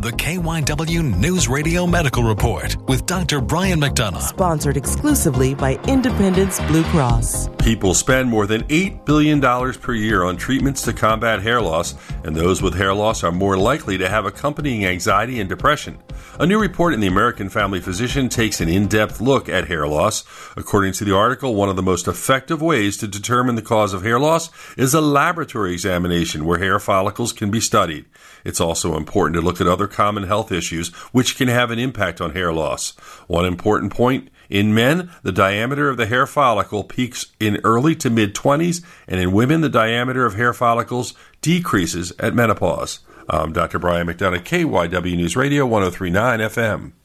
The KYW News Radio Medical Report with Dr. Brian McDonough. Sponsored exclusively by Independence Blue Cross. People spend more than $8 billion per year on treatments to combat hair loss, and those with hair loss are more likely to have accompanying anxiety and depression. A new report in the American Family Physician takes an in-depth look at hair loss. According to the article, one of the most effective ways to determine the cause of hair loss is a laboratory examination where hair follicles can be studied. It's also important to look at other common health issues which can have an impact on hair loss. One important point: in men, the diameter of the hair follicle peaks in early to mid-20s, and in women, the diameter of hair follicles decreases at menopause. I'm Dr. Brian McDonough, KYW News Radio 103.9 FM.